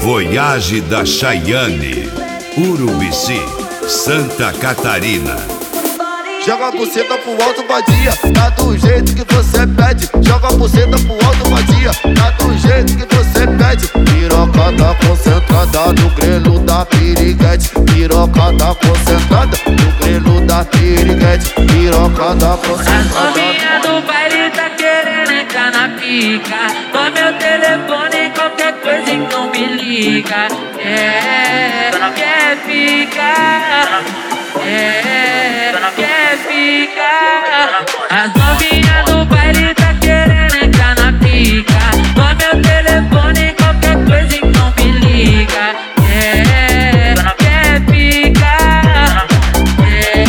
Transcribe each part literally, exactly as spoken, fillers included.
Voyage da Chayane, Urubici, Santa Catarina. Joga a buceta pro alto, vadia, tá do jeito que você pede. Joga a buceta pro alto, vadia, tá do jeito que você pede. Pirocada concentrada no grelo da piriguete. Pirocada concentrada no grelo da piriguete. Pirocada concentrada. A novinha do baile tá querendo entrar na pica. Com meu telefone, qualquer coisa então me liga. É, quer ficar? É, quer ficar? As novinhas do baile tá querendo entrar na pica. Com meu telefone, qualquer coisa então me liga. É, quer ficar? É,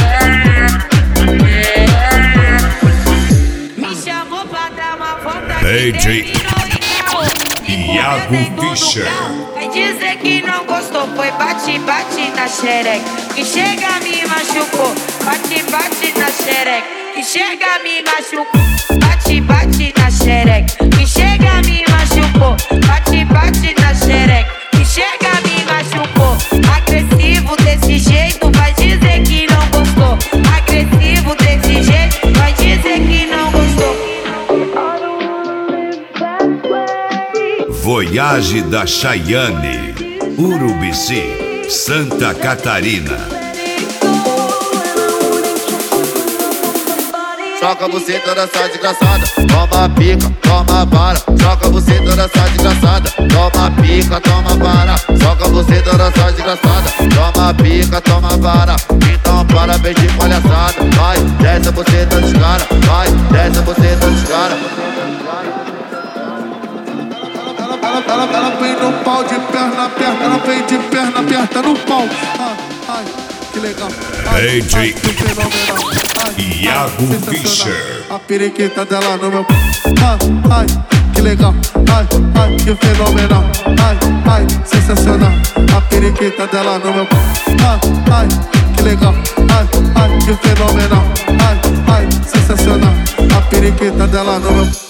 é. Me chamou pra dar uma volta. D J Iago Fischer. Vai dizer que não gostou, foi bate, bate na xereca. Que chega me machucou, bate, bate na xereca. Que chega me machucou, bate, bate na xereca. Que chega me machucou, bate, bate na xereca. Que chega me machucou, agressivo desse jeito, vai dizer que não gostou. Agressivo desse jeito, vai dizer que não gostou. Voyage da Chayane, Urubici, Santa Catarina. Joga você toda essa desgraçada, toma pica, toma vara. Joga você toda essa desgraçada, toma pica, toma vara. Joga você toda essa desgraçada, toma pica, toma vara. Então parabéns de palhaçada, vai, desce você dos cara, vai, desce você dos cara. Ela, ela, ela vem no pau de perna aperta, ela vem de perna aperta no pau. Ai, ai, que legal. D J Ai, Iago Fischer. a periquita dela no meu. Ai, ai, que legal. Ai, ai, que fenomenal. Ai, ai, sensacional. A periquita dela no meu. Ai, ai, que legal. Ai, ai, que fenomenal. Ai, ai, sensacional. A periquita dela no meu.